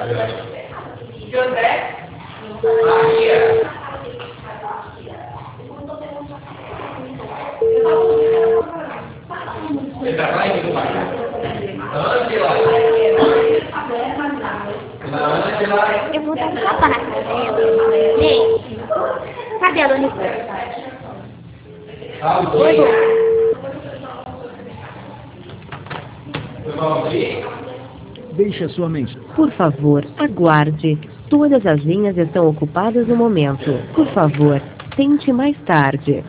Eu vou dar um tapa na cara dele. Cadê a Dona? Oi, Deixe a sua mensagem. Por favor, aguarde. Todas as linhas estão ocupadas no momento. Por favor, tente mais tarde.